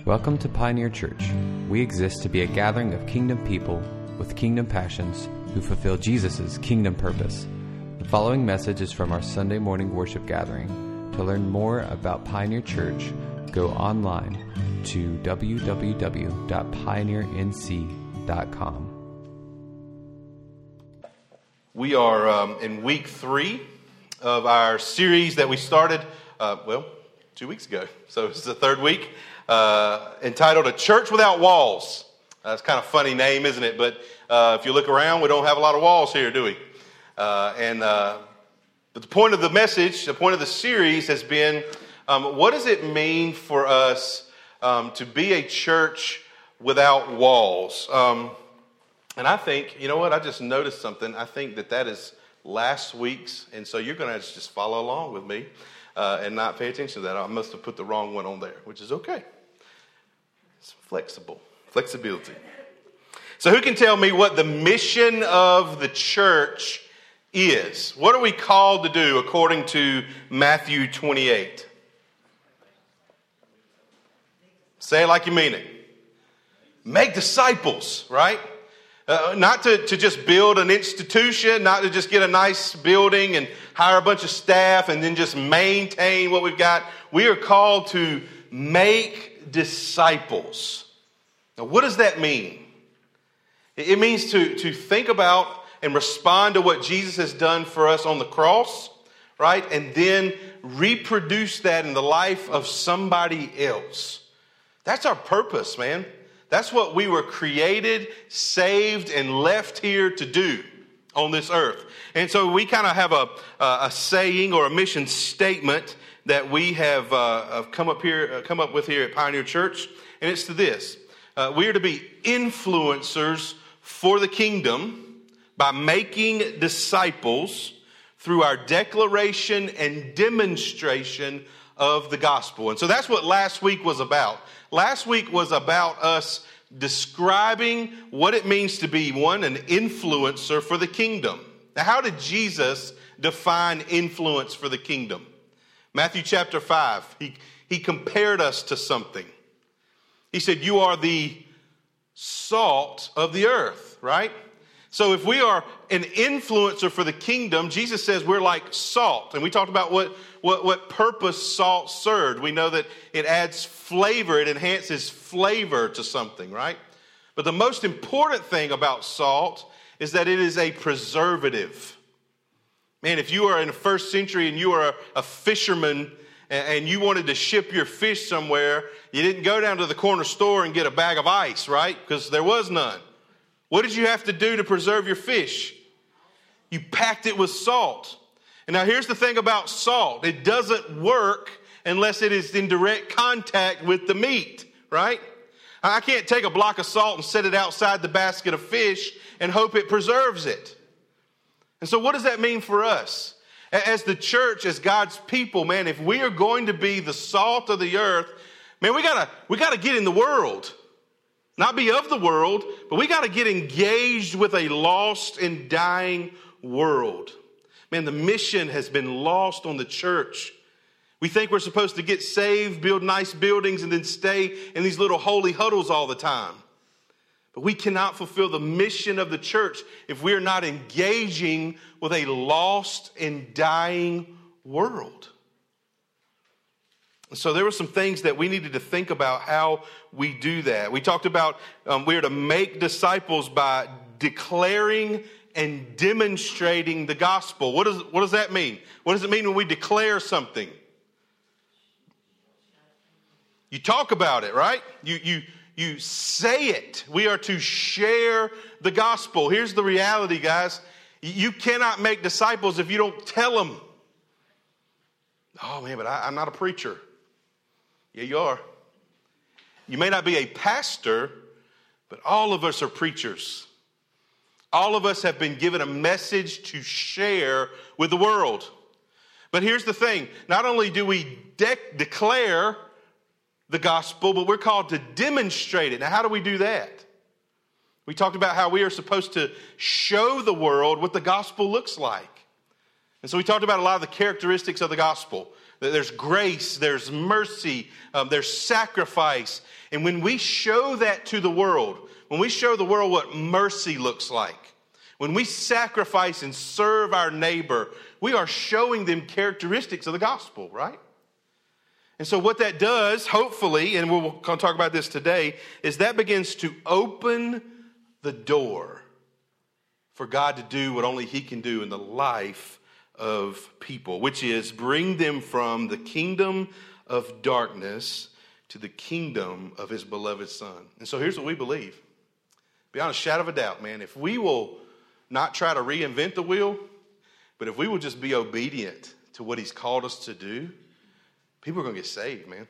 Welcome to Pioneer Church. We exist to be a gathering of kingdom people with kingdom passions who fulfill Jesus' kingdom purpose. The following message is from our Sunday morning worship gathering. To learn more about Pioneer Church, go online to www.pioneernc.com. We are in week 3 of our series that we started, 2 weeks ago. So this is the third week, entitled A Church Without Walls. That's kind of a funny name, isn't it? But if you look around, we don't have a lot of walls here, do we? But the point of the message, the point of the series has been, what does it mean for us to be a church without walls? And I think, you know what, I just noticed something. I think that is last week's, and so you're going to just follow along with me and not pay attention to that. I must have put the wrong one on there, which is okay. It's flexibility. So who can tell me what the mission of the church is? What are we called to do according to Matthew 28? Say it like you mean it. Make disciples, right? Not to just build an institution, not to just get a nice building and hire a bunch of staff and then just maintain what we've got. We are called to make disciples. Now, what does that mean? It means to think about and respond to what Jesus has done for us on the cross, right? And then reproduce that in the life of somebody else. That's our purpose, man. That's what we were created, saved, and left here to do on this earth. And so we kind of have a saying or a mission statement that we have come up with here at Pioneer Church, and it's to this: we are to be influencers for the kingdom by making disciples through our declaration and demonstration of the gospel. And so that's what last week was about. Last week was about us describing what it means to be, one, an influencer for the kingdom. Now, how did Jesus define influence for the kingdom? Matthew chapter 5, he compared us to something. He said, you are the salt of the earth, right? So if we are an influencer for the kingdom, Jesus says we're like salt. And we talked about what purpose salt served. We know that it adds flavor, it enhances flavor to something, right? But the most important thing about salt is that it is a preservative. Man, if you are in the first century and you are a fisherman and you wanted to ship your fish somewhere, you didn't go down to the corner store and get a bag of ice, right? Because there was none. What did you have to do to preserve your fish? You packed it with salt. And now here's the thing about salt. It doesn't work unless it is in direct contact with the meat, right? I can't take a block of salt and set it outside the basket of fish and hope it preserves it. And so what does that mean for us? As the church, as God's people, man, if we are going to be the salt of the earth, man, we gotta get in the world. Not be of the world, but we got to get engaged with a lost and dying world. Man, the mission has been lost on the church. We think we're supposed to get saved, build nice buildings, and then stay in these little holy huddles all the time. But we cannot fulfill the mission of the church if we're not engaging with a lost and dying world. So there were some things that we needed to think about how we do that. We talked about we're to make disciples by declaring and demonstrating the gospel. What does that mean? What does it mean when we declare something? You talk about it, right? You say it. We are to share the gospel. Here's the reality, guys. You cannot make disciples if you don't tell them. Oh man, but I'm not a preacher. Yeah, you are. You may not be a pastor, but all of us are preachers. All of us have been given a message to share with the world. But here's the thing. Not only do we declare the gospel, but we're called to demonstrate it. Now, how do we do that? We talked about how we are supposed to show the world what the gospel looks like. And so we talked about a lot of the characteristics of the gospel. There's grace, there's mercy, there's sacrifice. And when we show that to the world, when we show the world what mercy looks like, when we sacrifice and serve our neighbor, we are showing them characteristics of the gospel, right? And so what that does, hopefully, and we'll talk about this today, is that begins to open the door for God to do what only He can do in the life of people, which is bring them from the kingdom of darkness to the kingdom of His beloved Son. And so here's what we believe. Beyond a shadow of a doubt, man, if we will not try to reinvent the wheel, but if we will just be obedient to what He's called us to do, people are going to get saved, man.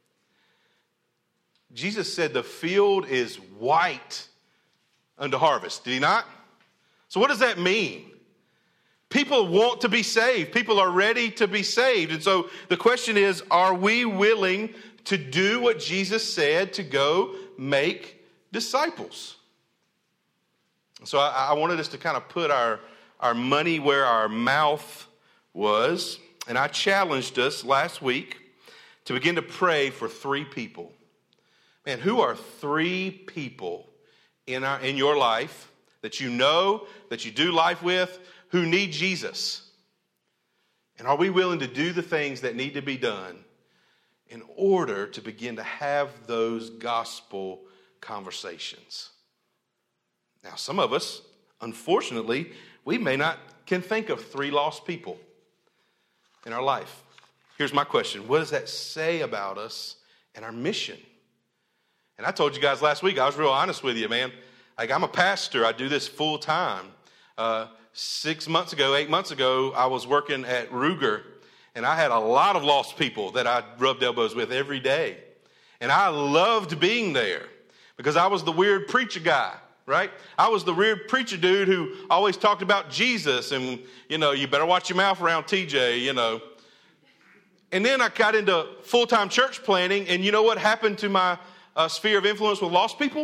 Jesus said the field is white unto harvest. Did He not? So what does that mean? People want to be saved. People are ready to be saved. And so the question is, are we willing to do what Jesus said, to go make disciples? So I wanted us to kind of put our money where our mouth was. And I challenged us last week to begin to pray for 3 people. Man, who are 3 people in your life that you know, that you do life with, who need Jesus? And are we willing to do the things that need to be done in order to begin to have those gospel conversations? Now, some of us, unfortunately, we may not can think of 3 lost people in our life. Here's my question. What does that say about us and our mission? And I told you guys last week, I was real honest with you, man. Like, I'm a pastor. I do this full time. 8 months ago, I was working at Ruger, and I had a lot of lost people that I rubbed elbows with every day. And I loved being there because I was the weird preacher guy, right? I was the weird preacher dude who always talked about Jesus and, you better watch your mouth around TJ, And then I got into full-time church planting, and you know what happened to my sphere of influence with lost people?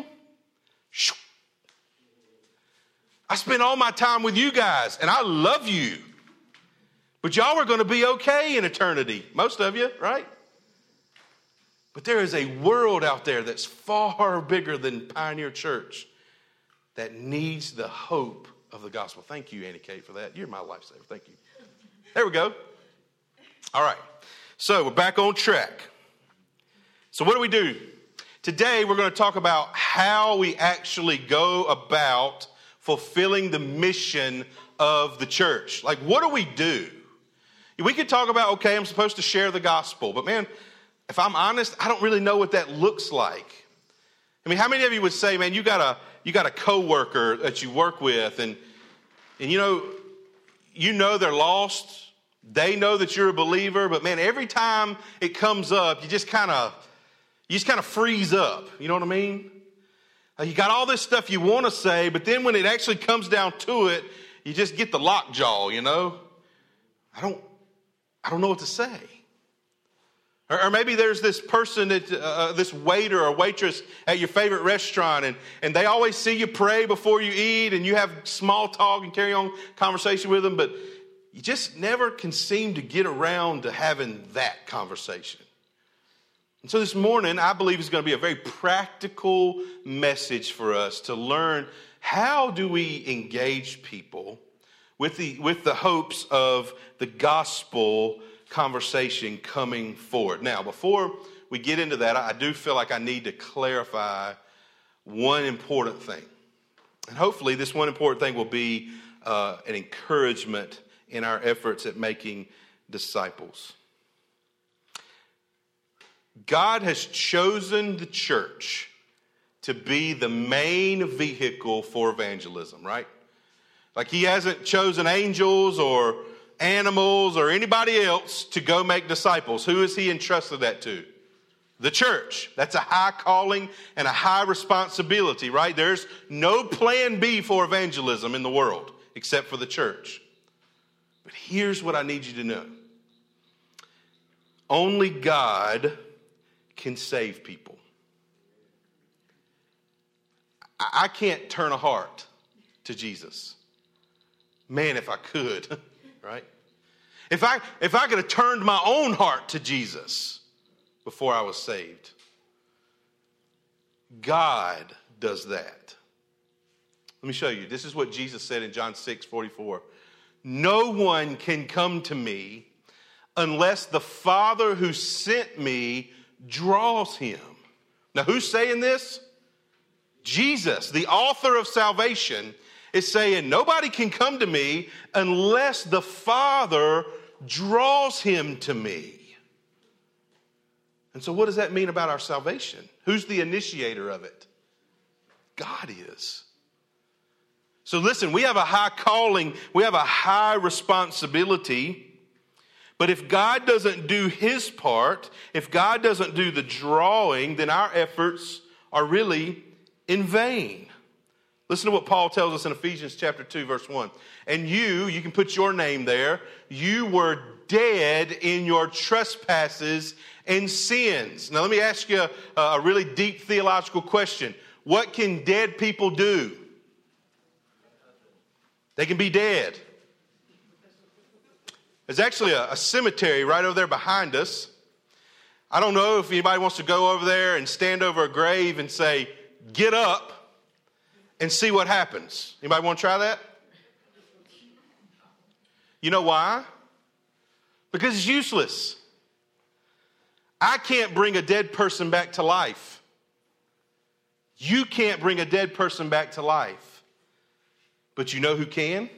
I spent all my time with you guys, and I love you. But y'all are going to be okay in eternity, most of you, right? But there is a world out there that's far bigger than Pioneer Church that needs the hope of the gospel. Thank you, Annie Kate, for that. You're my lifesaver. Thank you. There we go. All right. So we're back on track. So what do we do? Today we're going to talk about how we actually go about fulfilling the mission of the church. Like, what do we do? We could talk about, okay, I'm supposed to share the gospel. But man, if I'm honest, I don't really know what that looks like. I mean, how many of you would say, man, you got a coworker that you work with, and you know they're lost. They know that you're a believer, but man, every time it comes up, you just kind of freeze up. You know what I mean? You got all this stuff you want to say, but then when it actually comes down to it, you just get the lockjaw. I don't know what to say. Or maybe there's this person that this waiter or waitress at your favorite restaurant, and they always see you pray before you eat, and you have small talk and carry on conversation with them, but you just never can seem to get around to having that conversation. And so this morning, I believe is going to be a very practical message for us to learn how do we engage people with the hopes of the gospel conversation coming forward. Now, before we get into that, I do feel like I need to clarify one important thing. And hopefully this one important thing will be an encouragement in our efforts at making disciples. God has chosen the church to be the main vehicle for evangelism, right? Like He hasn't chosen angels or animals or anybody else to go make disciples. Who has He entrusted that to? The church. That's a high calling and a high responsibility, right? There's no plan B for evangelism in the world except for the church. But here's what I need you to know. Only God can save people. I can't turn a heart to Jesus. Man, if I could, right? If I could have turned my own heart to Jesus before I was saved. God does that. Let me show you. This is what Jesus said in John 6:44. No one can come to me unless the Father who sent me draws him. Now, who's saying this? Jesus, the author of salvation, is saying, nobody can come to me unless the Father draws him to me. And so what does that mean about our salvation? Who's the initiator of it? God is. So listen, we have a high calling, we have a high responsibility, but if God doesn't do his part, if God doesn't do the drawing, then our efforts are really in vain. Listen to what Paul tells us in Ephesians chapter 2, verse 1. And you can put your name there, you were dead in your trespasses and sins. Now let me ask you a really deep theological question. What can dead people do? They can be dead. There's actually a cemetery right over there behind us. I don't know if anybody wants to go over there and stand over a grave and say, get up and see what happens. Anybody want to try that? You know why? Because it's useless. I can't bring a dead person back to life. You can't bring a dead person back to life. But you know who can?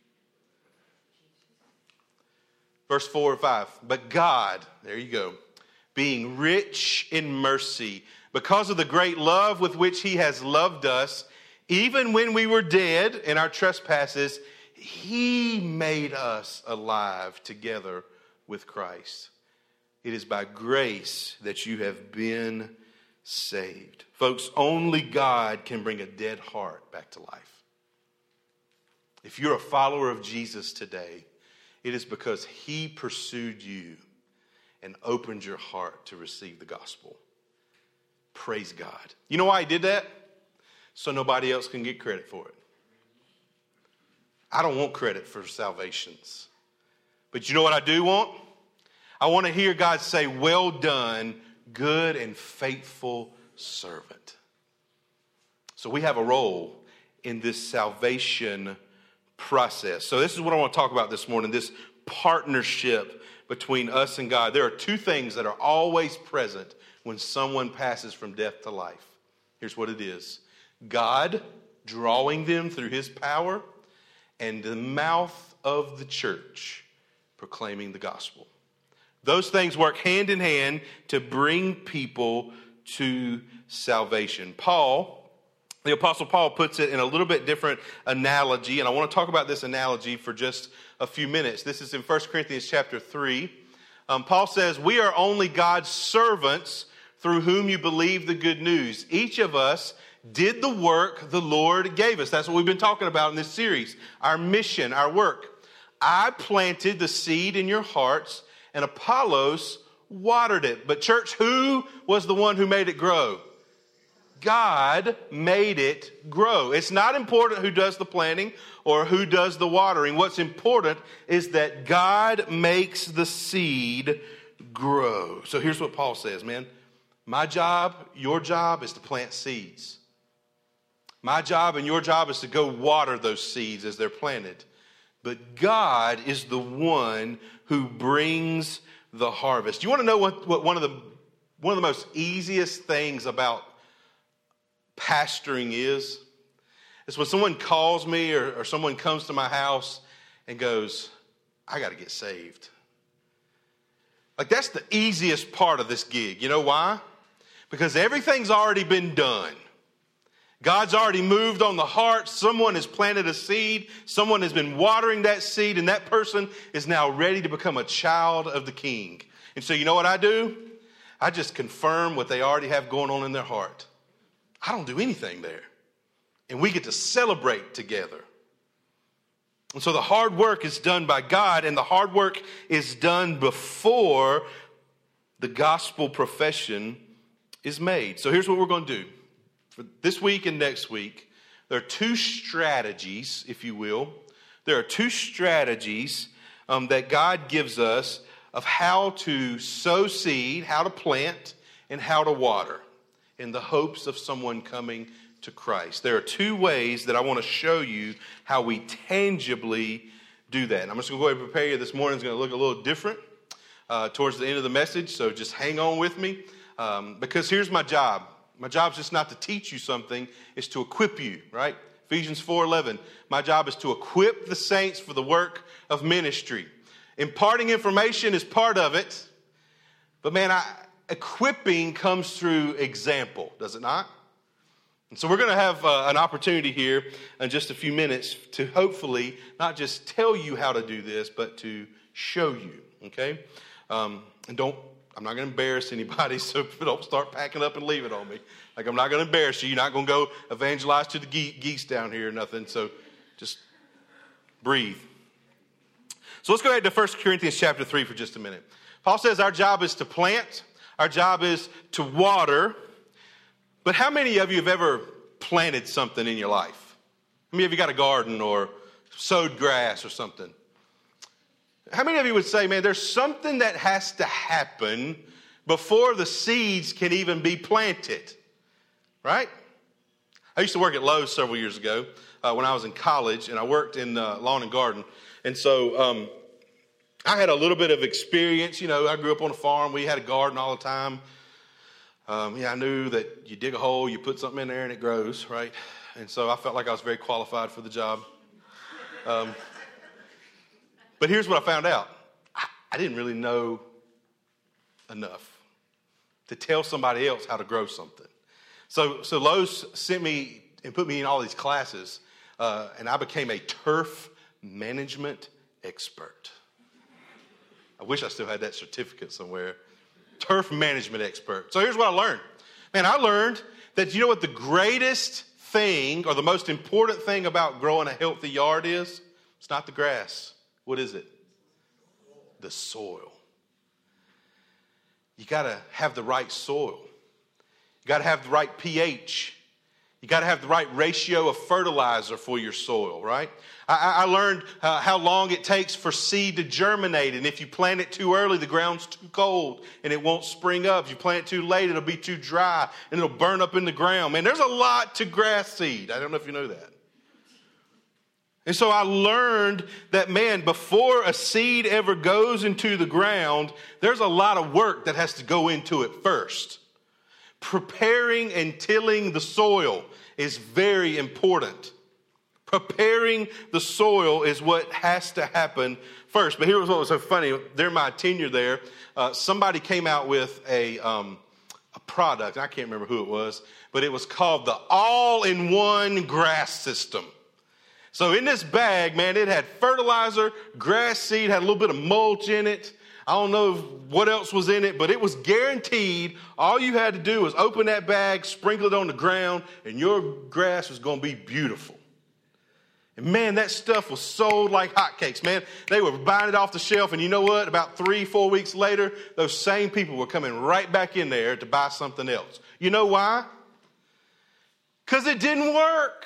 Verse 4 and 5. But God, there you go, being rich in mercy, because of the great love with which he has loved us, even when we were dead in our trespasses, he made us alive together with Christ. It is by grace that you have been saved. Folks, only God can bring a dead heart back to life. If you're a follower of Jesus today, it is because he pursued you and opened your heart to receive the gospel. Praise God. You know why he did that? So nobody else can get credit for it. I don't want credit for salvations. But you know what I do want? I want to hear God say, well done, good and faithful servant. So we have a role in this salvation process. So this is what I want to talk about this morning, this partnership between us and God. There are two things that are always present when someone passes from death to life. Here's what it is. God drawing them through his power, and the mouth of the church proclaiming the gospel. Those things work hand in hand to bring people to salvation. The Apostle Paul puts it in a little bit different analogy, and I want to talk about this analogy for just a few minutes. This is in 1 Corinthians chapter 3. Paul says, we are only God's servants through whom you believe the good news. Each of us did the work the Lord gave us. That's what we've been talking about in this series. Our mission, our work. I planted the seed in your hearts, and Apollos watered it. But church, who was the one who made it grow? God made it grow. It's not important who does the planting or who does the watering. What's important is that God makes the seed grow. So here's what Paul says, man. My job, your job is to plant seeds. My job and your job is to go water those seeds as they're planted. But God is the one who brings the harvest. You want to know what one of the most easiest things about pastoring is? It's when someone calls me or someone comes to my house and goes, I got to get saved. Like, that's the easiest part of this gig. You know why? Because everything's already been done. God's already moved on the heart. Someone has planted a seed. Someone has been watering that seed, and that person is now ready to become a child of the King. And so you know what I do? I just confirm what they already have going on in their heart. I don't do anything there. And we get to celebrate together. And so the hard work is done by God, and the hard work is done before the gospel profession is made. So here's what we're going to do. For this week and next week, there are two strategies, if you will. There are two strategies that God gives us of how to sow seed, how to plant, and how to water in the hopes of someone coming to Christ. There are two ways that I want to show you how we tangibly do that. And I'm just going to go ahead and prepare you. This morning is going to look a little different towards the end of the message, so just hang on with me because here's my job. My job is just not to teach you something, it's to equip you, right? Ephesians 4:11. My job is to equip the saints for the work of ministry. Imparting information is part of it, but man, equipping comes through example, does it not? And so we're going to have an opportunity here in just a few minutes to hopefully not just tell you how to do this, but to show you, okay? And I'm not going to embarrass anybody, so don't start packing up and leaving on me. Like, I'm not going to embarrass you. You're not going to go evangelize to the geese down here or nothing, so just breathe. So let's go ahead to 1 Corinthians chapter 3 for just a minute. Paul says our job is to plant, our job is to water, but how many of you have ever planted something in your life? How many of you got a garden or sowed grass or something? How many of you would say, man, there's something that has to happen before the seeds can even be planted, right? I used to work at Lowe's several years ago when I was in college, and I worked in lawn and garden. And so I had a little bit of experience. You know, I grew up on a farm. We had a garden all the time. I knew that you dig a hole, you put something in there, and it grows, right? And so I felt like I was very qualified for the job. But here's what I found out. I didn't really know enough to tell somebody else how to grow something. So Lowe's sent me and put me in all these classes, and I became a turf management expert. I wish I still had that certificate somewhere. Turf management expert. So here's what I learned. Man, I learned that you know what the greatest thing or the most important thing about growing a healthy yard is? It's not the grass. What is it? The soil. You got to have the right soil. You got to have the right pH. You got to have the right ratio of fertilizer for your soil, right? I learned how long it takes for seed to germinate. And if you plant it too early, the ground's too cold and it won't spring up. If you plant it too late, it'll be too dry and it'll burn up in the ground. Man, there's a lot to grass seed. I don't know if you know that. And so I learned that, man, before a seed ever goes into the ground, there's a lot of work that has to go into it first. Preparing and tilling the soil is very important. Preparing the soil is what has to happen first. But here's what was so funny. During my tenure there, somebody came out with a product. I can't remember who it was, but it was called the All-in-One Grass System. So in this bag, man, it had fertilizer, grass seed, had a little bit of mulch in it. I don't know what else was in it, but it was guaranteed all you had to do was open that bag, sprinkle it on the ground, and your grass was going to be beautiful. And man, that stuff was sold like hotcakes, man. They were buying it off the shelf, and you know what? About 3-4 weeks later, those same people were coming right back in there to buy something else. You know why? Because it didn't work.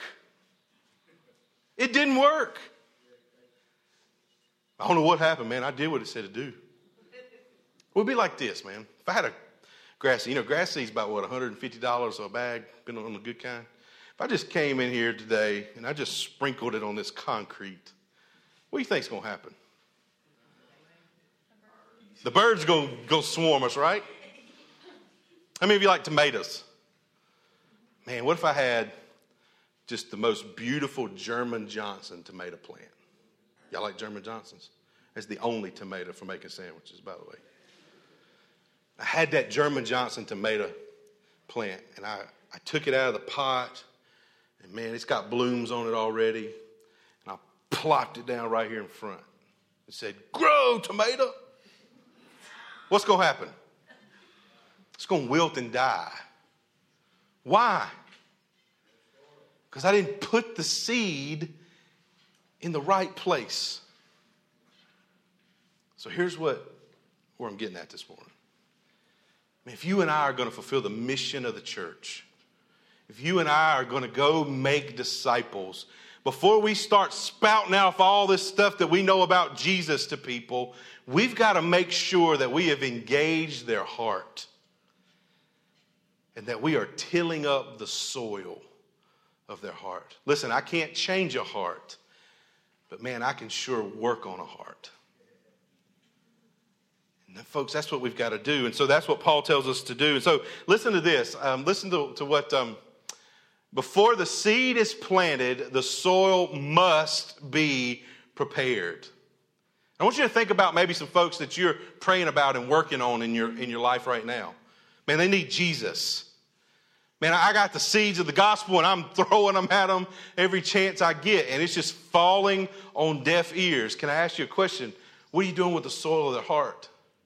It didn't work. I don't know what happened, man. I did what it said to do. It would be like this, man. If I had a grass seed, grass seed's about, $150 a bag, depending on the good kind. If I just came in here today and I just sprinkled it on this concrete, what do you think's going to happen? The birds are going to swarm us, right? How many of you like tomatoes? Man, what if I had just the most beautiful German Johnson tomato plant? Y'all like German Johnsons? It's the only tomato for making sandwiches, by the way. I had that German Johnson tomato plant, and I took it out of the pot, and man, it's got blooms on it already. And I plopped it down right here in front. It said, "Grow, tomato." What's going to happen? It's going to wilt and die. Why? Because I didn't put the seed in the right place. So here's where I'm getting at this morning. I mean, if you and I are going to fulfill the mission of the church, if you and I are going to go make disciples, before we start spouting off all this stuff that we know about Jesus to people, we've got to make sure that we have engaged their heart and that we are tilling up the soil of their heart. Listen, I can't change a heart, but man, I can sure work on a heart. And folks, that's what we've got to do. And so that's what Paul tells us to do. And so listen to this. Listen to what, before the seed is planted, the soil must be prepared. I want you to think about maybe some folks that you're praying about and working on in your life right now. Man, they need Jesus. Man, I got the seeds of the gospel and I'm throwing them at them every chance I get. And it's just falling on deaf ears. Can I ask you a question? What are you doing with the soil of their heart?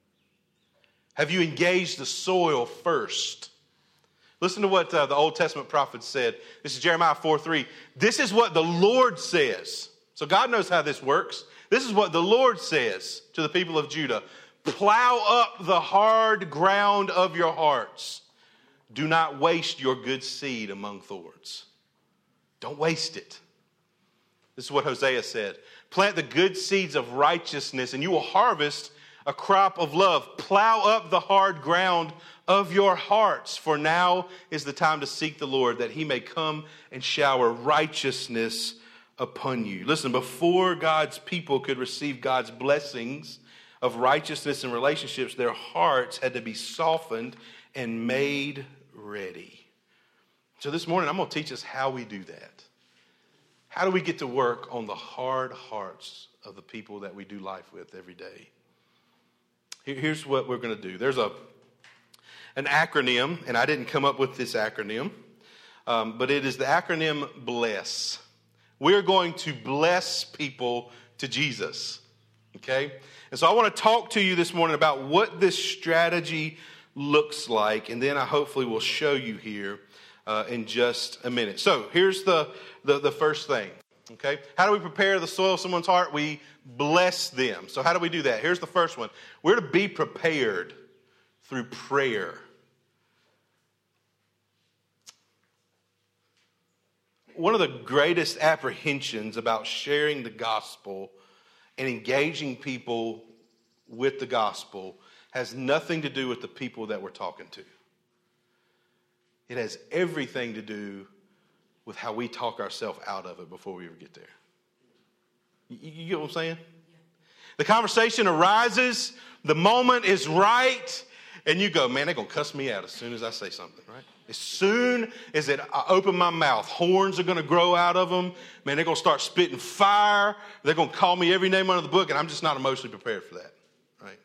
Have you engaged the soil first? Listen to what the Old Testament prophet said. This is Jeremiah 4:3. This is what the Lord says. So God knows how this works. This is what the Lord says to the people of Judah. Plow up the hard ground of your hearts. Do not waste your good seed among thorns. Don't waste it. This is what Hosea said. Plant the good seeds of righteousness and you will harvest a crop of love. Plow up the hard ground of your hearts, for now is the time to seek the Lord, that he may come and shower righteousness upon you. Listen, before God's people could receive God's blessings of righteousness and relationships, their hearts had to be softened and made ready. So this morning, I'm going to teach us how we do that. How do we get to work on the hard hearts of the people that we do life with every day? Here's what we're going to do. There's an acronym, and I didn't come up with this acronym, but it is the acronym BLESS. We're going to bless people to Jesus, okay? And so I want to talk to you this morning about what this strategy looks like, and then I hopefully will show you here in just a minute. So here's the first thing, okay? How do we prepare the soil of someone's heart? We bless them. So how do we do that? Here's the first one. We're to be prepared through prayer. One of the greatest apprehensions about sharing the gospel and engaging people with the gospel has nothing to do with the people that we're talking to. It has everything to do with how we talk ourselves out of it before we ever get there. You get what I'm saying? The conversation arises, the moment is right, and you go, man, they're going to cuss me out as soon as I say something, right? As soon as I open my mouth, horns are going to grow out of them. Man, they're going to start spitting fire. They're going to call me every name under the book, and I'm just not emotionally prepared for that, right?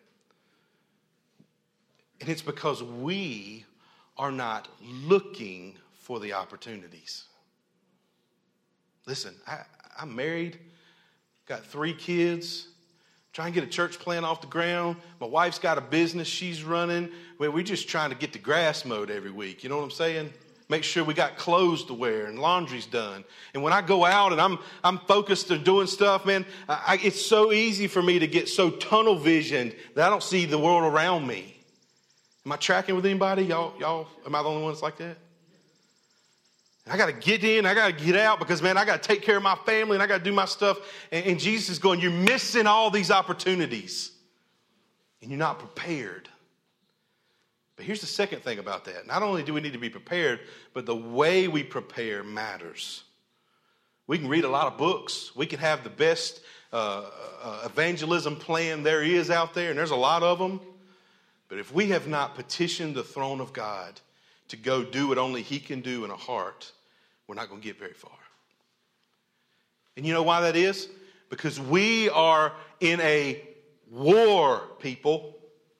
And it's because we are not looking for the opportunities. Listen, I'm married, got 3 kids, trying to get a church plant off the ground. My wife's got a business she's running. We're just trying to get the grass mowed every week. You know what I'm saying? Make sure we got clothes to wear and laundry's done. And when I go out and I'm focused on doing stuff, man, it's so easy for me to get so tunnel visioned that I don't see the world around me. Am I tracking with anybody? Y'all, am I the only one that's like that? I got to get in, I got to get out because, man, I got to take care of my family and I got to do my stuff. And Jesus is going, you're missing all these opportunities and you're not prepared. But here's the second thing about that. Not only do we need to be prepared, but the way we prepare matters. We can read a lot of books. We can have the best evangelism plan there is out there, and there's a lot of them. But if we have not petitioned the throne of God to go do what only he can do in a heart, we're not going to get very far. And you know why that is? Because we are in a war, people.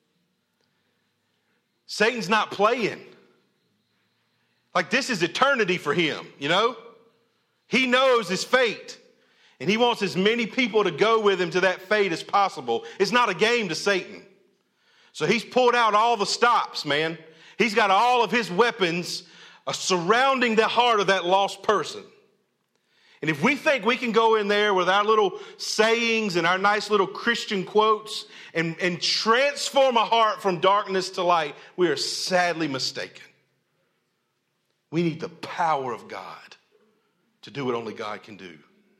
Satan's not playing. Like, this is eternity for him, you know? He knows his fate. And he wants as many people to go with him to that fate as possible. It's not a game to Satan. So he's pulled out all the stops, man. He's got all of his weapons surrounding the heart of that lost person. And if we think we can go in there with our little sayings and our nice little Christian quotes and transform a heart from darkness to light, we are sadly mistaken. We need the power of God to do what only God can do.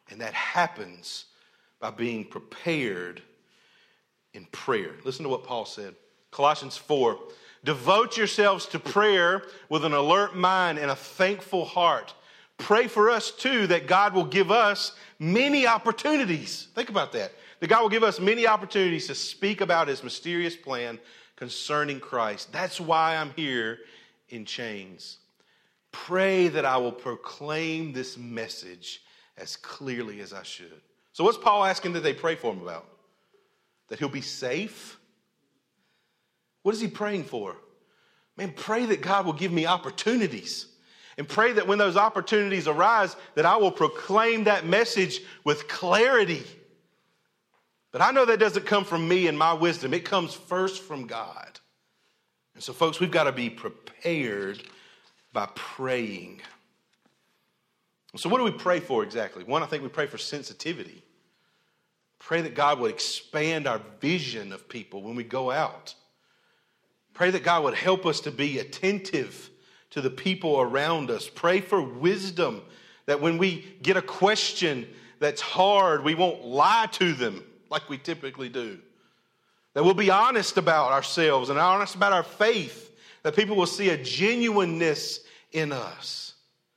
And that happens by being prepared in prayer. Listen to what Paul said. Colossians 4, devote yourselves to prayer with an alert mind and a thankful heart. Pray for us too that God will give us many opportunities. Think about that. That God will give us many opportunities to speak about his mysterious plan concerning Christ. That's why I'm here in chains. Pray that I will proclaim this message as clearly as I should. So what's Paul asking that they pray for him about? That he'll be safe? What is he praying for? Man, pray that God will give me opportunities. And pray that when those opportunities arise, that I will proclaim that message with clarity. But I know that doesn't come from me and my wisdom. It comes first from God. And so, folks, we've got to be prepared by praying. So what do we pray for exactly? One, I think we pray for sensitivity. Pray that God would expand our vision of people when we go out. Pray that God would help us to be attentive to the people around us. Pray for wisdom, that when we get a question that's hard, we won't lie to them like we typically do. That we'll be honest about ourselves and honest about our faith, that people will see a genuineness in us.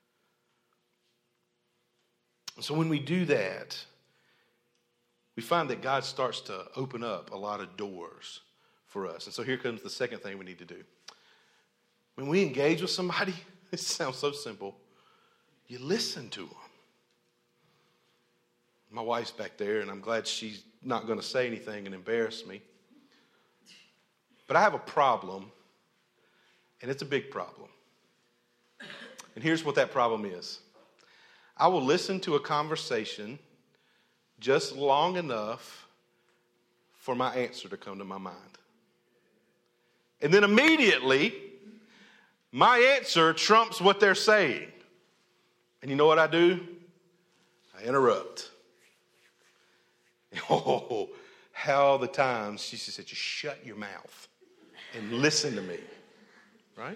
And so when we do that, we find that God starts to open up a lot of doors for us. And so here comes the second thing we need to do. When we engage with somebody, it sounds so simple, you listen to them. My wife's back there, and I'm glad she's not going to say anything and embarrass me. But I have a problem, and it's a big problem. And here's what that problem is. I will listen to a conversation just long enough for my answer to come to my mind. And then immediately, my answer trumps what they're saying. And you know what I do? I interrupt. Oh, how the times she said, just shut your mouth and listen to me. Right?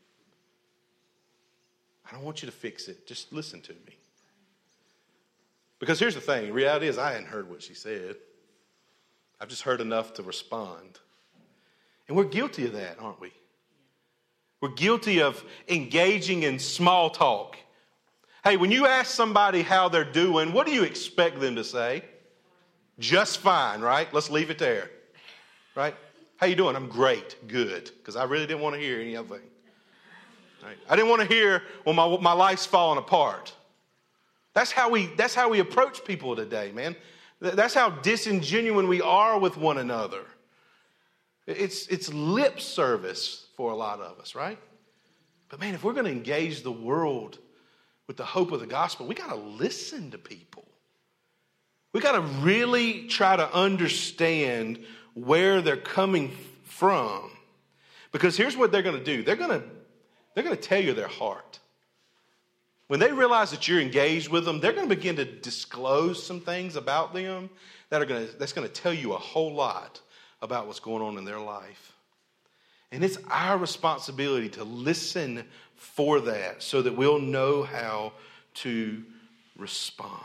I don't want you to fix it. Just listen to me. Because here's the thing. The reality is I hadn't heard what she said. I've just heard enough to respond. And we're guilty of that, aren't we? We're guilty of engaging in small talk. Hey, when you ask somebody how they're doing, what do you expect them to say? Just fine, right? Let's leave it there, right? How you doing? I'm great, good, because I really didn't want to hear any other thing. Right? I didn't want to hear, well, my life's falling apart. That's how we approach people today, man. That's how disingenuous we are with one another. It's lip service for a lot of us, right? But man, if we're going to engage the world with the hope of the gospel, we got to listen to people. We got to really try to understand where they're coming from. Because here's what they're going to do. They're going to tell you their heart. When they realize that you're engaged with them, they're going to begin to disclose some things about them that's going to tell you a whole lot about what's going on in their life. And it's our responsibility to listen for that so that we'll know how to respond.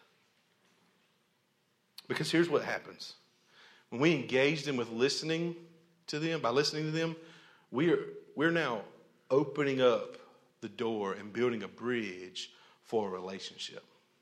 Because here's what happens. When we engage them with listening to them, by listening to them, we're now opening up the door and building a bridge for a relationship.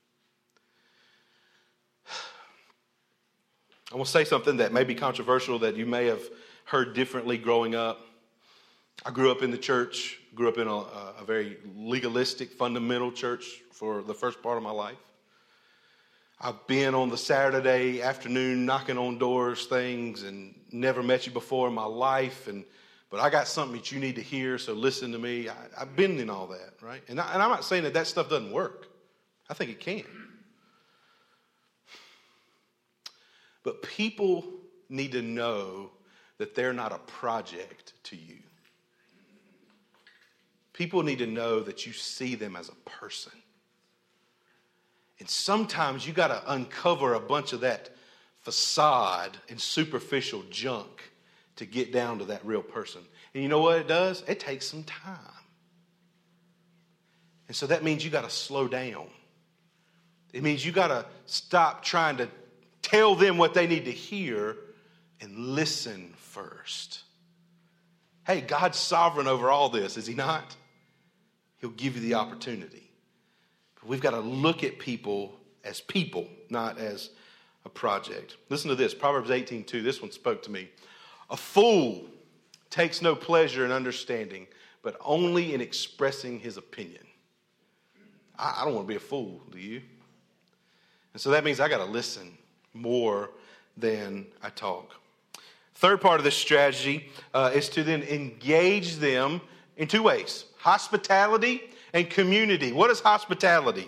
I want to say something that may be controversial, that you may have heard differently growing up. I grew up in the church, grew up in a very legalistic, fundamental church for the first part of my life. I've been on the Saturday afternoon knocking on doors, things, and never met you before in my life. But I got something that you need to hear, so listen to me. I've been in all that, right? And I'm not saying that stuff doesn't work. I think it can. But people need to know that they're not a project to you. People need to know that you see them as a person. And sometimes you got to uncover a bunch of that facade and superficial junk to get down to that real person. And you know what it does? It takes some time. And so that means you got to slow down. It means you got to stop trying to tell them what they need to hear and listen first. Hey, God's sovereign over all this, is he not? He'll give you the opportunity. But we've got to look at people, not as a project. Listen to this, Proverbs 18:2. This one spoke to me. A fool takes no pleasure in understanding, but only in expressing his opinion. I don't want to be a fool, do you? And so that means I got to listen more than I talk. Third part of this strategy is to then engage them in two ways: hospitality and community. What is hospitality?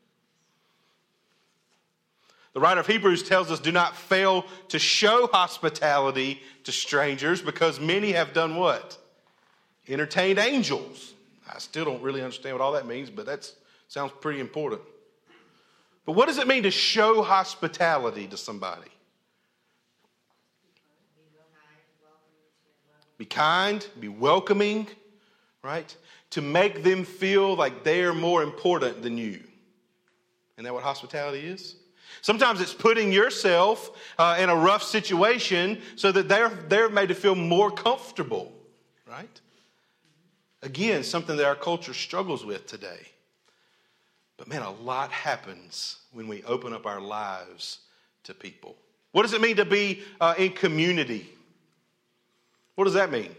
The writer of Hebrews tells us, do not fail to show hospitality to strangers, because many have done what? Entertained angels. I still don't really understand what all that means, but that sounds pretty important. But what does it mean to show hospitality to somebody? Be kind, be welcoming, right? To make them feel like they're more important than you. Isn't that what hospitality is? Sometimes it's putting yourself in a rough situation so that they're made to feel more comfortable, right? Again, something that our culture struggles with today. But man, a lot happens when we open up our lives to people. What does it mean to be in community? What does that mean?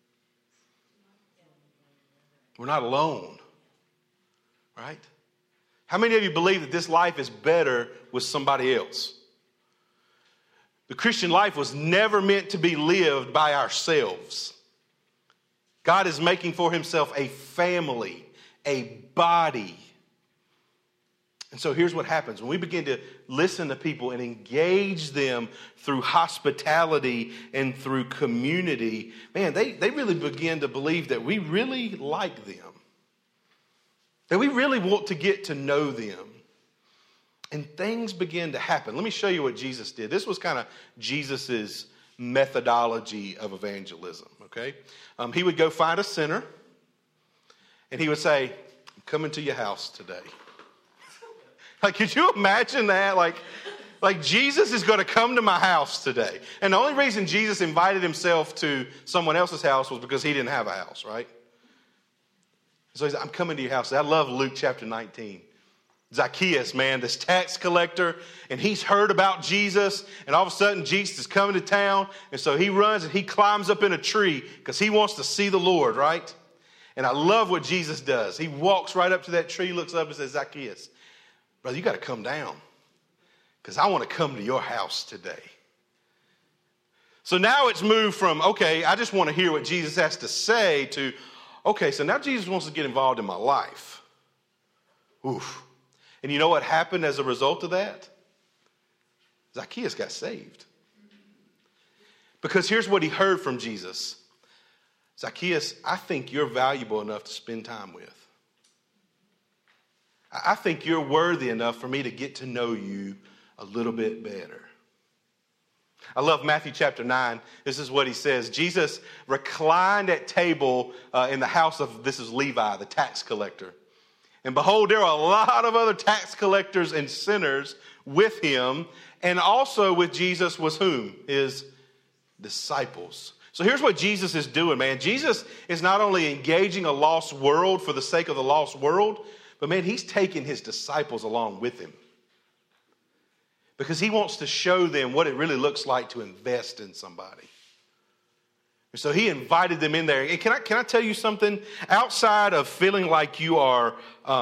We're not alone, right? How many of you believe that this life is better with somebody else? The Christian life was never meant to be lived by ourselves. God is making for himself a family, a body. And so here's what happens. When we begin to listen to people and engage them through hospitality and through community, man, they really begin to believe that we really like them. That we really want to get to know them. And things begin to happen. Let me show you what Jesus did. This was kind of Jesus's methodology of evangelism, okay? He would go find a sinner, and he would say, I'm coming to your house today. Like, could you imagine that? Like Jesus is going to come to my house today. And the only reason Jesus invited himself to someone else's house was because he didn't have a house, right? So he said, I'm coming to your house. I love Luke chapter 19. Zacchaeus, man, this tax collector, and he's heard about Jesus, and all of a sudden Jesus is coming to town, and so he runs and he climbs up in a tree because he wants to see the Lord, right? And I love what Jesus does. He walks right up to that tree, looks up and says, Zacchaeus, brother, you got to come down because I want to come to your house today. So now it's moved from, okay, I just want to hear what Jesus has to say to, okay, so now Jesus wants to get involved in my life. Oof. And you know what happened as a result of that? Zacchaeus got saved. Because here's what he heard from Jesus. Zacchaeus, I think you're valuable enough to spend time with. I think you're worthy enough for me to get to know you a little bit better. I love Matthew chapter 9. This is what he says. Jesus reclined at table in the house of, this is Levi, the tax collector. And behold, there were a lot of other tax collectors and sinners with him. And also with Jesus was whom? His disciples. So here's what Jesus is doing, man. Jesus is not only engaging a lost world for the sake of the lost world, but man, he's taking his disciples along with him. Because he wants to show them what it really looks like to invest in somebody. And so he invited them in there. And can I tell you something? Outside of feeling like you are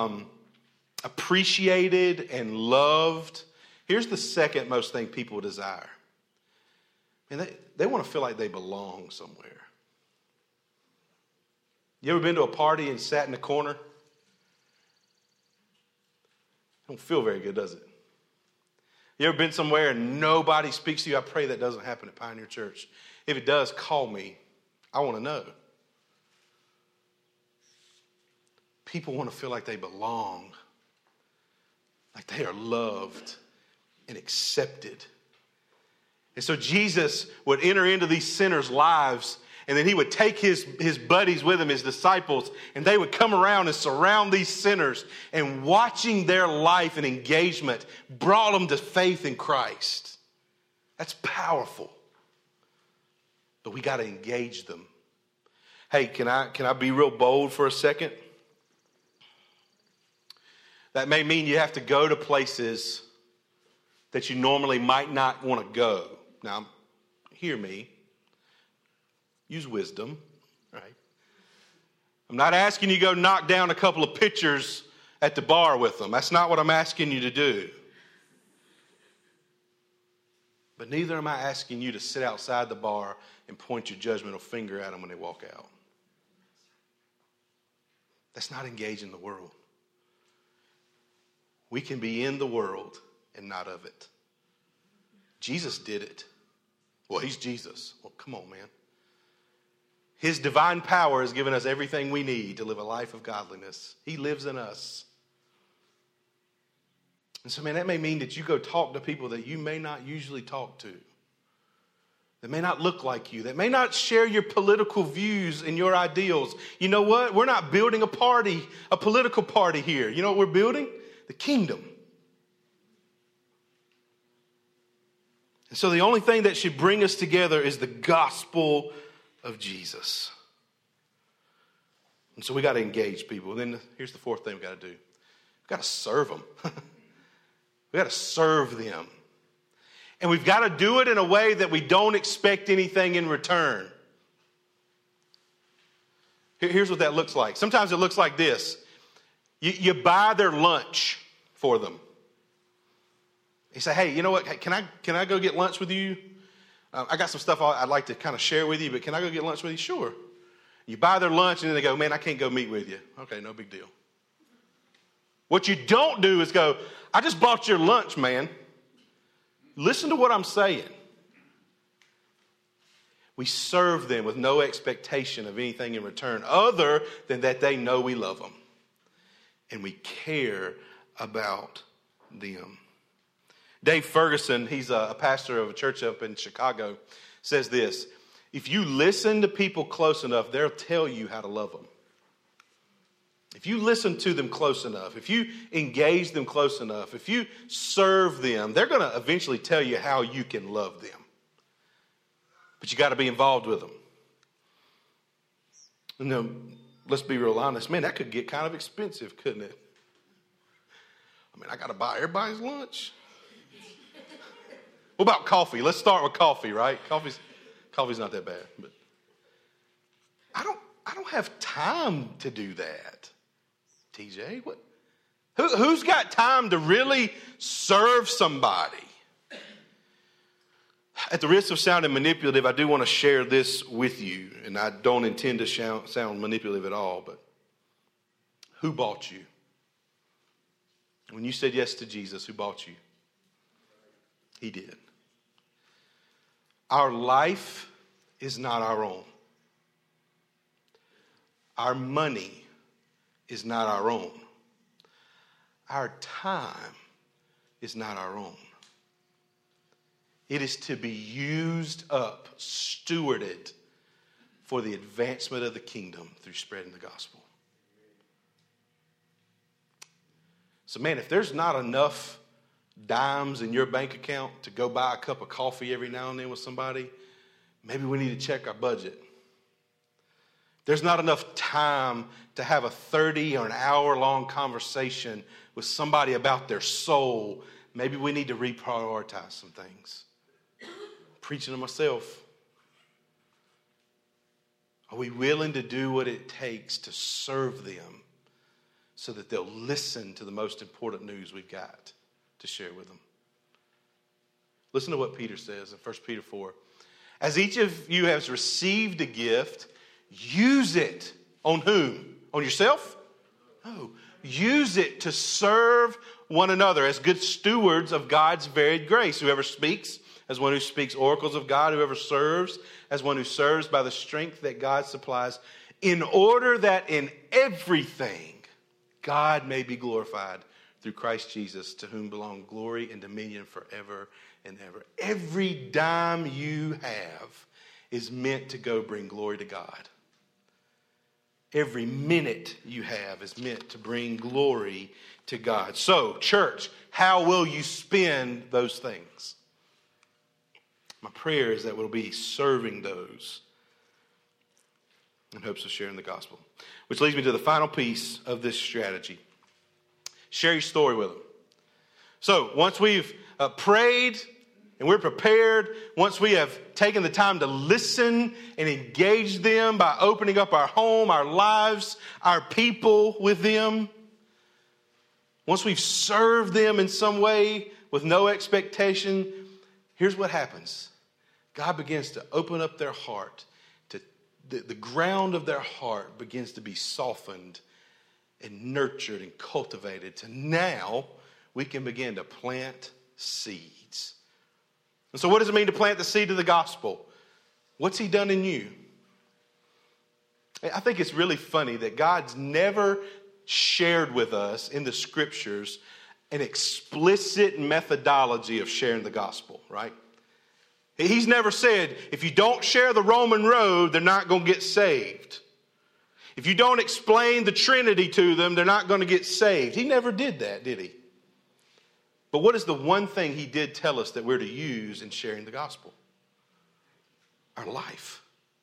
appreciated and loved, here's the second most thing people desire. And they want to feel like they belong somewhere. You ever been to a party and sat in the corner? It don't feel very good, does it? You ever been somewhere and nobody speaks to you? I pray that doesn't happen at Pioneer Church. If it does, call me. I want to know. People want to feel like they belong, like they are loved and accepted. And so Jesus would enter into these sinners' lives And then he would take his buddies with him, his disciples, and they would come around and surround these sinners. And watching their life and engagement brought them to faith in Christ. That's powerful. But we got to engage them. Hey, can I be real bold for a second? That may mean you have to go to places that you normally might not want to go. Now, hear me. Use wisdom, right? I'm not asking you to go knock down a couple of pictures at the bar with them. That's not what I'm asking you to do. But neither am I asking you to sit outside the bar and point your judgmental finger at them when they walk out. That's not engaging the world. We can be in the world and not of it. Jesus did it. Well, he's Jesus. Well, come on, man. His divine power has given us everything we need to live a life of godliness. He lives in us. And so, man, that may mean that you go talk to people that you may not usually talk to, that may not look like you, that may not share your political views and your ideals. You know what? We're not building a political party here. You know what we're building? The kingdom. And so the only thing that should bring us together is the gospel of Jesus. And so we got to engage people. And then here's the fourth thing we got to do. We've got to serve them. We got to serve them. And we've got to do it in a way that we don't expect anything in return. Here's what that looks like. Sometimes it looks like this. You buy their lunch for them. You say, hey, you know what? Can I go get lunch with you? I got some stuff I'd like to kind of share with you, but can I go get lunch with you? Sure. You buy their lunch and then they go, man, I can't go meet with you. Okay, no big deal. What you don't do is go, I just bought your lunch, man. Listen to what I'm saying. We serve them with no expectation of anything in return other than that they know we love them. And we care about them. Dave Ferguson, he's a pastor of a church up in Chicago, says this: if you listen to people close enough, they'll tell you how to love them. If you listen to them close enough, if you engage them close enough, if you serve them, they're going to eventually tell you how you can love them. But you got to be involved with them. And let's be real honest. Man, that could get kind of expensive, couldn't it? I mean, I got to buy everybody's lunch. What about coffee? Let's start with coffee, right? Coffee's not that bad, but I don't have time to do that. TJ, what? Who's got time to really serve somebody? At the risk of sounding manipulative, I do want to share this with you, and I don't intend to sound manipulative at all, but who bought you? When you said yes to Jesus, who bought you? He did. Our life is not our own. Our money is not our own. Our time is not our own. It is to be used up, stewarded for the advancement of the kingdom through spreading the gospel. So, man, if there's not enough dimes in your bank account to go buy a cup of coffee every now and then with somebody, maybe we need to check our budget. There's not enough time to have a 30 or an hour-long conversation with somebody about their soul. Maybe we need to reprioritize some things. Preaching to myself. Are we willing to do what it takes to serve them so that they'll listen to the most important news we've got to share with them? Listen to what Peter says in 1 Peter 4. As each of you has received a gift, use it. On whom? On yourself? No. Use it to serve one another as good stewards of God's varied grace. Whoever speaks, as one who speaks oracles of God. Whoever serves, as one who serves by the strength that God supplies, in order that in everything God may be glorified through Christ Jesus, to whom belong glory and dominion forever and ever. Every dime you have is meant to go bring glory to God. Every minute you have is meant to bring glory to God. So, church, how will you spend those things? My prayer is that we'll be serving those in hopes of sharing the gospel. Which leads me to the final piece of this strategy. Share your story with them. So, once we've prayed and we're prepared, once we have taken the time to listen and engage them by opening up our home, our lives, our people with them, once we've served them in some way with no expectation, here's what happens. God begins to open up their heart. The ground of their heart begins to be softened and nurtured and cultivated to now we can begin to plant seeds. And so what does it mean to plant the seed of the gospel? What's he done in you? I think it's really funny that God's never shared with us in the scriptures an explicit methodology of sharing the gospel, right? He's never said, if you don't share the Roman road, they're not going to get saved. If you don't explain the Trinity to them, they're not going to get saved. He never did that, did he? But what is the one thing he did tell us that we're to use in sharing the gospel? Our life.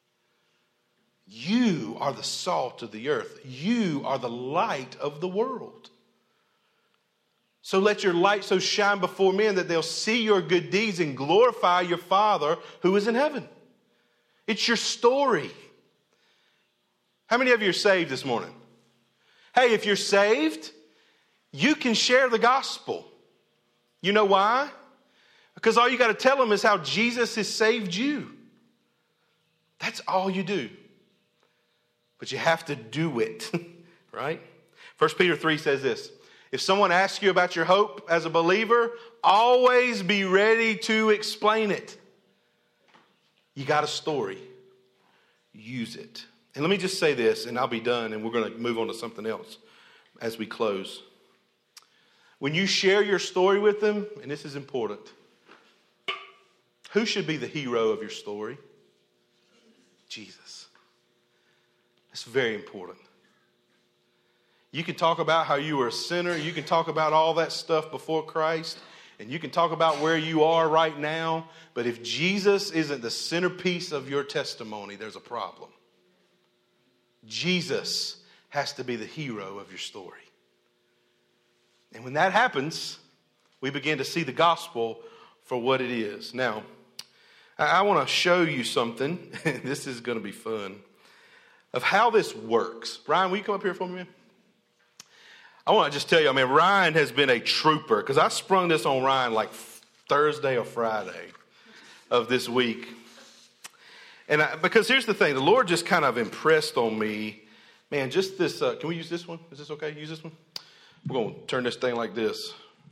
You are the salt of the earth. You are the light of the world. So let your light so shine before men that they'll see your good deeds and glorify your Father who is in heaven. It's your story. How many of you are saved this morning? Hey, if you're saved, you can share the gospel. You know why? Because all you got to tell them is how Jesus has saved you. That's all you do. But you have to do it, right? 1 Peter 3 says this. If someone asks you about your hope as a believer, always be ready to explain it. You got a story. Use it. And let me just say this, and I'll be done, and we're going to move on to something else as we close. When you share your story with them, and this is important, who should be the hero of your story? Jesus. That's very important. You can talk about how you were a sinner. You can talk about all that stuff before Christ. And you can talk about where you are right now. But if Jesus isn't the centerpiece of your testimony, there's a problem. Jesus has to be the hero of your story. And when that happens, we begin to see the gospel for what it is. Now, I want to show you something. This is going to be fun. Of how this works. Ryan, will you come up here for me, man? I want to just tell you, Ryan has been a trooper because I sprung this on Ryan like Thursday or Friday of this week. And because here's the thing, the Lord just kind of impressed on me, man, just this, can we use this one? Is this okay? Use this one? We're going to turn this thing like this.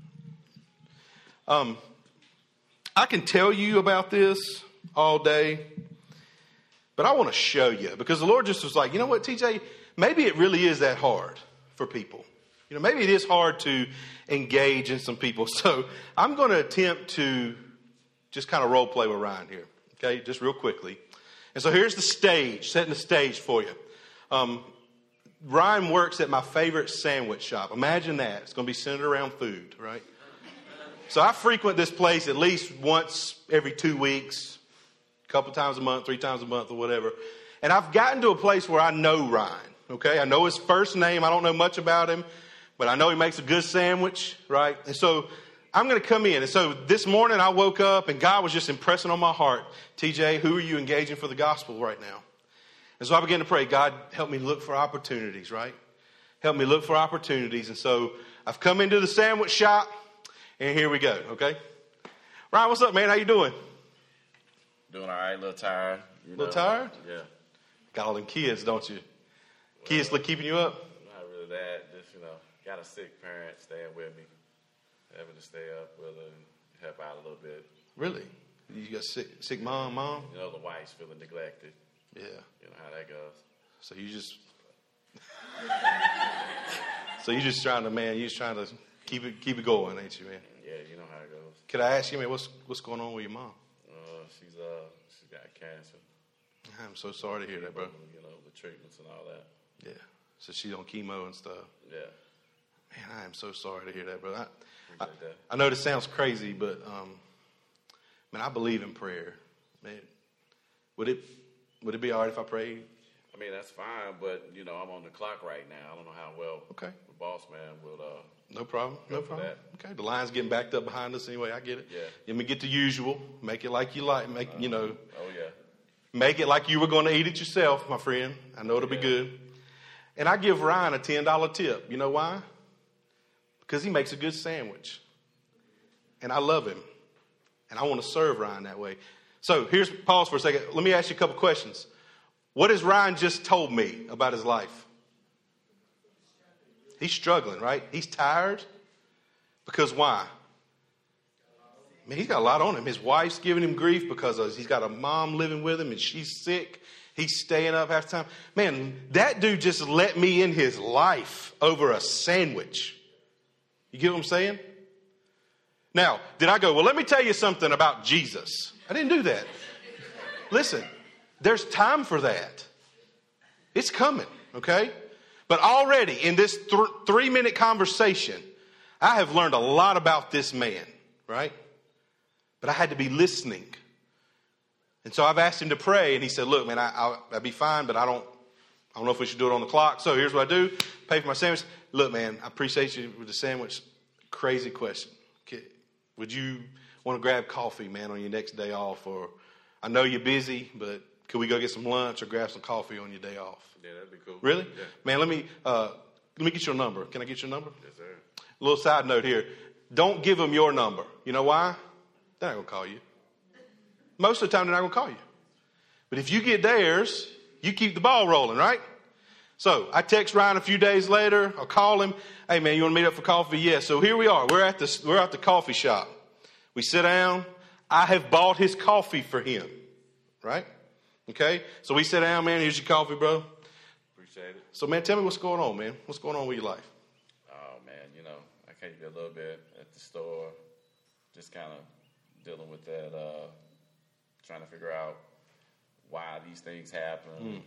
I can tell you about this all day, but I want to show you because the Lord just was like, you know what, TJ, maybe it really is that hard for people. You know, maybe it is hard to engage in some people. So I'm going to attempt to just kind of role play with Ryan here. Okay, just real quickly. And so here's the stage, setting the stage for you. Ryan works at my favorite sandwich shop. Imagine that. It's going to be centered around food, right? So I frequent this place at least once every 2 weeks, a couple times a month, 3 times a month or whatever. And I've gotten to a place where I know Ryan, okay? I know his first name. I don't know much about him. But I know he makes a good sandwich, right? And so I'm going to come in. And so this morning I woke up and God was just impressing on my heart, TJ, who are you engaging for the gospel right now? And so I began to pray, God, help me look for opportunities, right? Help me look for opportunities. And so I've come into the sandwich shop and here we go, okay? Ryan, what's up, man? How you doing? Doing all right, a little tired. A little tired? Yeah. Got all them kids, don't you? Kids keeping you up? Not really that. Just, got a sick parent staying with me. Having to stay up with her and help out a little bit. Really? You got sick mom? The wife's feeling neglected. Yeah. You know how that goes. So you just... So you're just trying to keep it going, ain't you, man? Yeah, you know how it goes. Could I ask you, man, what's going on with your mom? She's got cancer. I'm so sorry to hear that, bro. You know, the treatments and all that. Yeah. So she's on chemo and stuff. Yeah. Man, I am so sorry to hear that, bro. Appreciate that. I know this sounds crazy, but man, I believe in prayer. Man, would it be all right if I prayed? I mean, that's fine, but, you know, I'm on the clock right now. I don't know how well Okay. the boss man will. No problem. Go No for problem. that. Okay. The line's getting backed up behind us anyway. I get it. Yeah. Let me get the usual. Make it like you like. You know. Oh, yeah. Make it like you were going to eat it yourself, my friend. I know it'll be good. And I give Ryan a $10 tip. You know why? Because he makes a good sandwich. And I love him. And I want to serve Ryan that way. So here's, pause for a second. Let me ask you a couple questions. What has Ryan just told me about his life? He's struggling, right? He's tired. Because why? Man, he's got a lot on him. His wife's giving him grief because he's got a mom living with him and she's sick. He's staying up half the time. Man, that dude just let me in his life over a sandwich. You get what I'm saying? Now, did I go, well, let me tell you something about Jesus? I didn't do that. Listen, there's time for that. It's coming, okay? But already in this 3-minute conversation, I have learned a lot about this man, right? But I had to be listening. And so I've asked him to pray, and he said, look, man, I'll be fine, but I don't know if we should do it on the clock. So here's what I do. Pay for my sandwich. Look, man, I appreciate you with the sandwich. Crazy question. Would you want to grab coffee, man, on your next day off? Or I know you're busy, but could we go get some lunch or grab some coffee on your day off? Yeah, that'd be cool. Really? Yeah. Man, let me get your number. Can I get your number? Yes, sir. A little side note here. Don't give them your number. You know why? They're not going to call you. Most of the time, they're not going to call you. But if you get theirs, you keep the ball rolling, right? So I text Ryan a few days later. I'll call him. Hey, man, you want to meet up for coffee? Yeah. So here we are. We're at the coffee shop. We sit down. I have bought his coffee for him, right? Okay. So we sit down, man. Here's your coffee, bro. Appreciate it. So, man, tell me what's going on, man. What's going on with your life? Oh, man, you know, I came here a little bit at the store, just kind of dealing with that, trying to figure out why these things happen,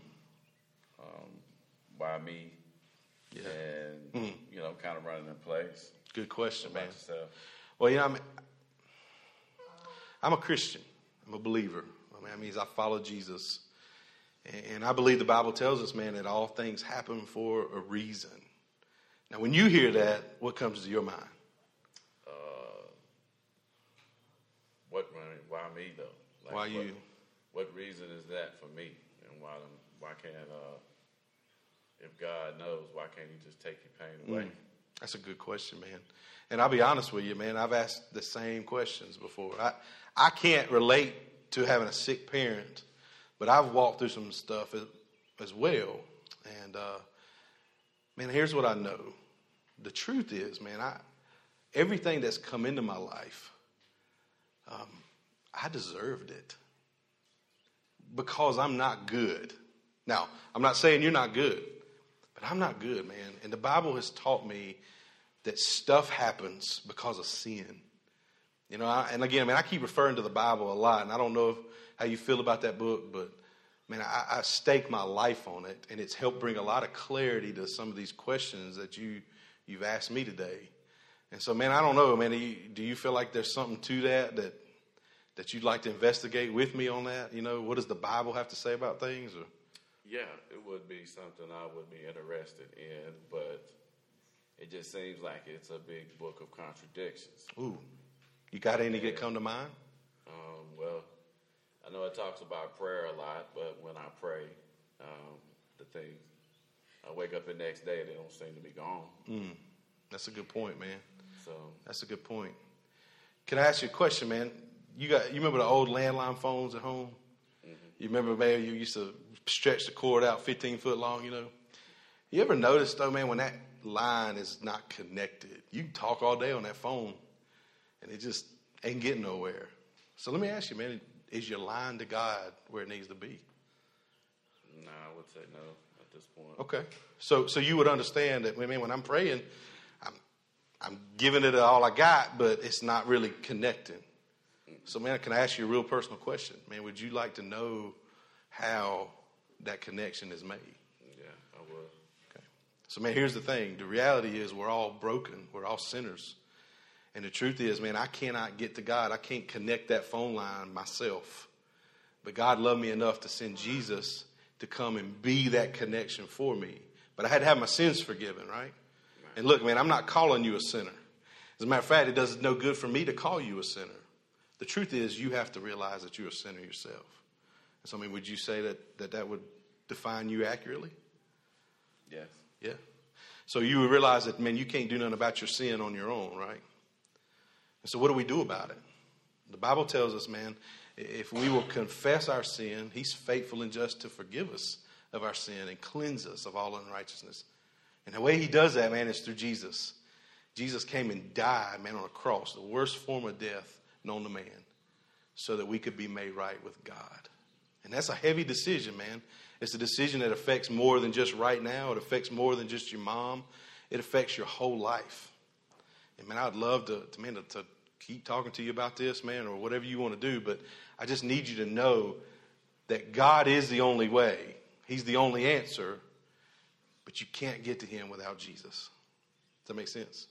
why me, and, you know, kind of running in place. Good question, man. Yourself? Well, you know, I'm a Christian. I'm a believer. I mean, that means I follow Jesus. And I believe the Bible tells us, man, that all things happen for a reason. Now, when you hear that, what comes to your mind? Why me, though? Like, Why you? What reason is that for me? And why can't, if God knows, why can't he just take your pain away? That's a good question, man. And I'll be honest with you, man, I've asked the same questions before. I can't relate to having a sick parent, but I've walked through some stuff as well. And, man, here's what I know. The truth is, man, everything that's come into my life, I deserved it because I'm not good. Now, I'm not saying you're not good, but I'm not good, man. And the Bible has taught me that stuff happens because of sin. You know, and again, man, I keep referring to the Bible a lot, and I don't know how you feel about that book, but, man, I stake my life on it, and it's helped bring a lot of clarity to some of these questions that you've asked me today. And so, man, I don't know, man, do you feel like there's something to that you'd like to investigate with me on that? You know, what does the Bible have to say about things? Or? Yeah, it would be something I would be interested in, but it just seems like it's a big book of contradictions. Ooh, you got any that come to mind? Well, I know it talks about prayer a lot, but when I pray, the things, I wake up the next day, they don't seem to be gone. That's a good point, man. So that's a good point. Can I ask you a question, man? You remember the old landline phones at home? Mm-hmm. You remember, man, you used to stretch the cord out 15 foot long, you know? You ever notice, though, man, when that line is not connected, you can talk all day on that phone, and it just ain't getting nowhere. So let me ask you, man, is your line to God where it needs to be? No, I would say no at this point. Okay. So you would understand that, man, when I'm praying, I'm giving it all I got, but it's not really connecting. So, man, can I ask you a real personal question? Man, would you like to know how that connection is made. Yeah, I will. Okay. So, man, here's the thing. The reality is we're all broken. We're all sinners. And the truth is, man, I cannot get to God. I can't connect that phone line myself. But God loved me enough to send Jesus to come and be that connection for me. But I had to have my sins forgiven, right? And look, man, I'm not calling you a sinner. As a matter of fact, it does no good for me to call you a sinner. The truth is, you have to realize that you're a sinner yourself. And so, I mean, would you say that would define you accurately? Yes. Yeah. So you would realize that, man, you can't do nothing about your sin on your own, right? And so what do we do about it? The Bible tells us, man, if we will confess our sin, he's faithful and just to forgive us of our sin and cleanse us of all unrighteousness. And the way he does that, man, is through Jesus. Jesus came and died, man, on a cross, the worst form of death known to man, so that we could be made right with God. And that's a heavy decision, man. It's a decision that affects more than just right now. It affects more than just your mom. It affects your whole life. And, man, I'd love to keep talking to you about this, man, or whatever you want to do, but I just need you to know that God is the only way. He's the only answer, but you can't get to him without Jesus. Does that make sense?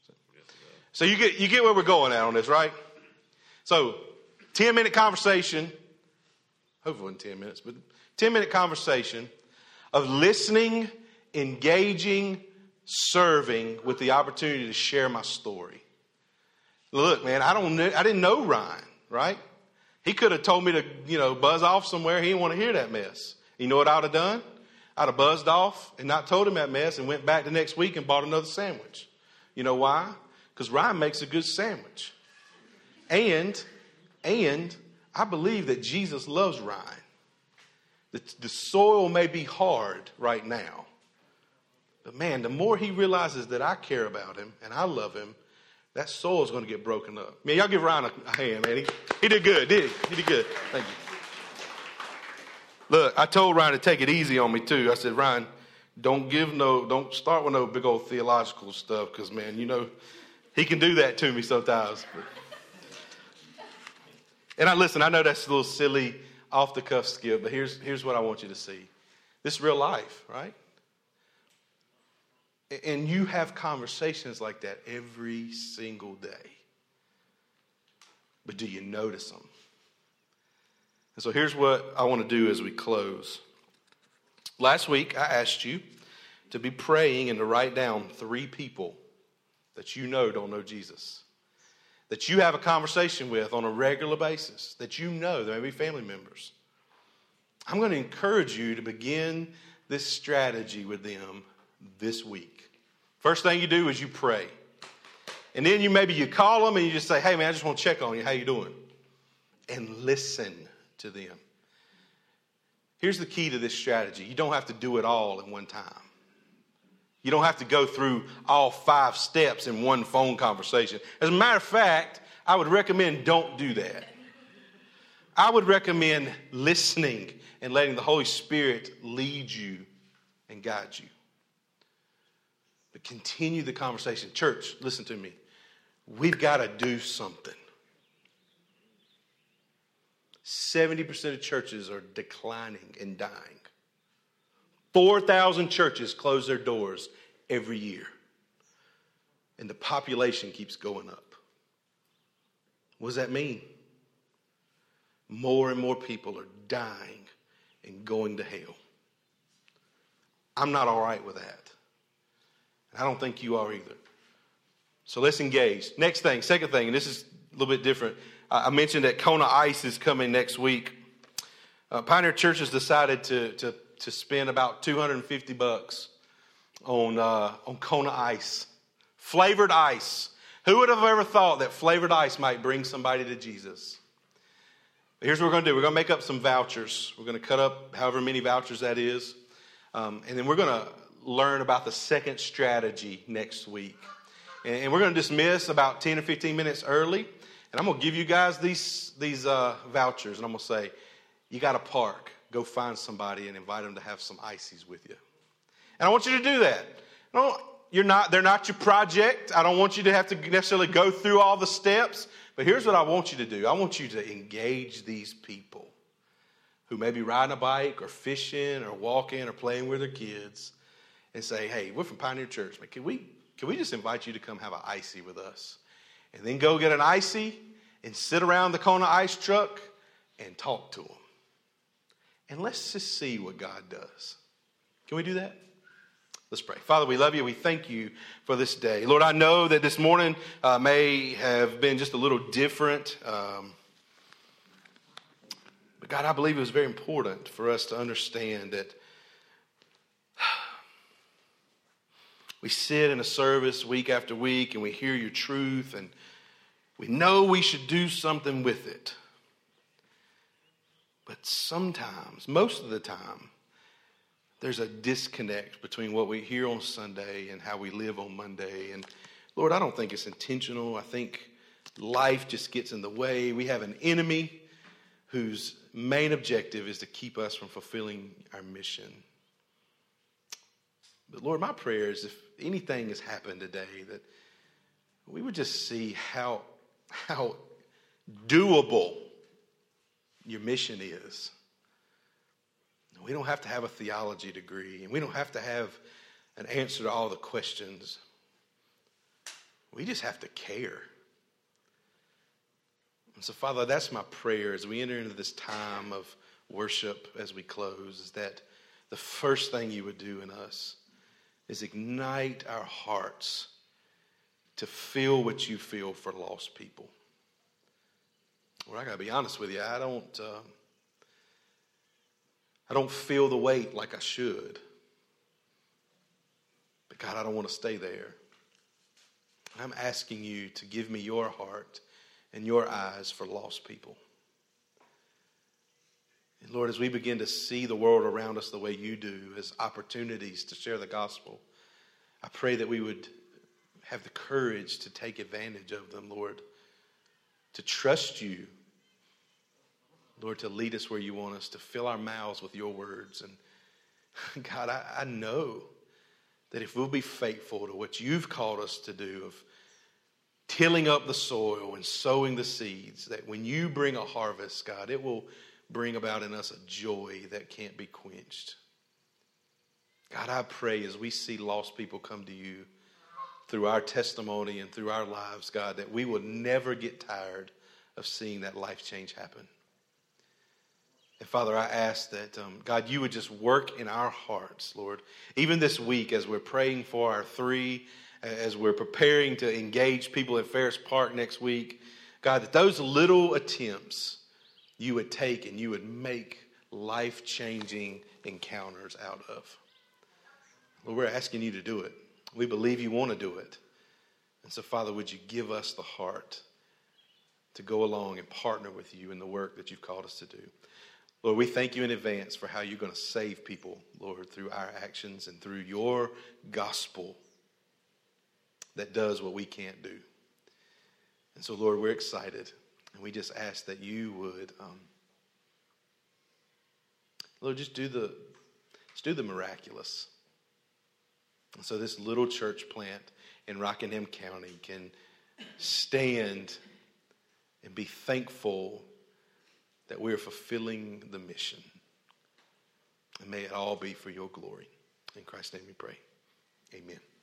So you get where we're going at on this, right? So 10-minute conversation, hopefully in 10 minutes, but 10-minute conversation of listening, engaging, serving with the opportunity to share my story. Look, man, I didn't know Ryan, right? He could have told me to, buzz off somewhere. He didn't want to hear that mess. You know what I would have done? I'd have buzzed off and not told him that mess and went back the next week and bought another sandwich. You know why? Because Ryan makes a good sandwich. And I believe that Jesus loves Ryan. The soil may be hard right now. But man, the more he realizes that I care about him and I love him, that soil is going to get broken up. Man, y'all give Ryan a hand, man. He did good, did he? He did good. Thank you. Look, I told Ryan to take it easy on me too. I said, Ryan, don't start with no big old theological stuff, because, man, he can do that to me sometimes. And I know that's a little silly, off-the-cuff skip, but here's what I want you to see. This is real life, right? And you have conversations like that every single day. But do you notice them? And so here's what I want to do as we close. Last week, I asked you to be praying and to write down 3 people that you know don't know Jesus, that you have a conversation with on a regular basis, that you know, they may be family members. I'm going to encourage you to begin this strategy with them this week. First thing you do is you pray. And then you call them and you just say, hey, man, I just want to check on you. How you doing? And listen to them. Here's the key to this strategy. You don't have to do it all in one time. You don't have to go through all 5 steps in one phone conversation. As a matter of fact, I would recommend don't do that. I would recommend listening and letting the Holy Spirit lead you and guide you. But continue the conversation. Church, listen to me. We've got to do something. 70% of churches are declining and dying. 4,000 churches close their doors every year. And the population keeps going up. What does that mean? More and more people are dying and going to hell. I'm not all right with that. I don't think you are either. So let's engage. Next thing, second thing, and this is a little bit different. I mentioned that Kona Ice is coming next week. Pioneer Church has decided to spend about $250 on Kona Ice. Flavored ice. Who would have ever thought that flavored ice might bring somebody to Jesus? Here's what we're going to do. We're going to make up some vouchers. We're going to cut up however many vouchers that is. And then we're going to learn about the second strategy next week. And we're going to dismiss about 10 or 15 minutes early. And I'm going to give you guys these vouchers. And I'm going to say, you got to park. Go find somebody and invite them to have some ices with you. And I want you to do that. They're not your project. I don't want you to have to necessarily go through all the steps. But here's what I want you to do. I want you to engage these people who may be riding a bike or fishing or walking or playing with their kids and say, hey, we're from Pioneer Church. Can we just invite you to come have an icy with us? And then go get an icy and sit around the Kona ice truck and talk to them. And let's just see what God does. Can we do that? Let's pray. Father, we love you. We thank you for this day. Lord, I know that this morning may have been just a little different. But God, I believe it was very important for us to understand that we sit in a service week after week and we hear your truth and we know we should do something with it. But sometimes, most of the time, there's a disconnect between what we hear on Sunday and how we live on Monday. And Lord, I don't think it's intentional. I think life just gets in the way. We have an enemy whose main objective is to keep us from fulfilling our mission. But Lord, my prayer is if anything has happened today, that we would just see how doable your mission is. We don't have to have a theology degree, and we don't have to have an answer to all the questions. We just have to care. And so, Father, that's my prayer as we enter into this time of worship as we close, is that the first thing you would do in us is ignite our hearts to feel what you feel for lost people. Well, I got to be honest with you, I don't feel the weight like I should. But God, I don't want to stay there. I'm asking you to give me your heart and your eyes for lost people. And Lord, as we begin to see the world around us the way you do, as opportunities to share the gospel, I pray that we would have the courage to take advantage of them, Lord, to trust you, Lord, to lead us where you want us, to fill our mouths with your words. And God, I know that if we'll be faithful to what you've called us to do of tilling up the soil and sowing the seeds, that when you bring a harvest, God, it will bring about in us a joy that can't be quenched. God, I pray as we see lost people come to you through our testimony and through our lives, God, that we will never get tired of seeing that life change happen. And Father, I ask that, God, you would just work in our hearts, Lord. Even this week as we're praying for our 3, as we're preparing to engage people at Ferris Park next week, God, that those little attempts you would take and you would make life-changing encounters out of. Lord, we're asking you to do it. We believe you want to do it. And so, Father, would you give us the heart to go along and partner with you in the work that you've called us to do. Lord, we thank you in advance for how you're going to save people, Lord, through our actions and through your gospel that does what we can't do. And so, Lord, we're excited. And we just ask that you would, Lord, just do the miraculous. And so this little church plant in Rockingham County can stand and be thankful that we are fulfilling the mission. And may it all be for your glory. In Christ's name we pray. Amen.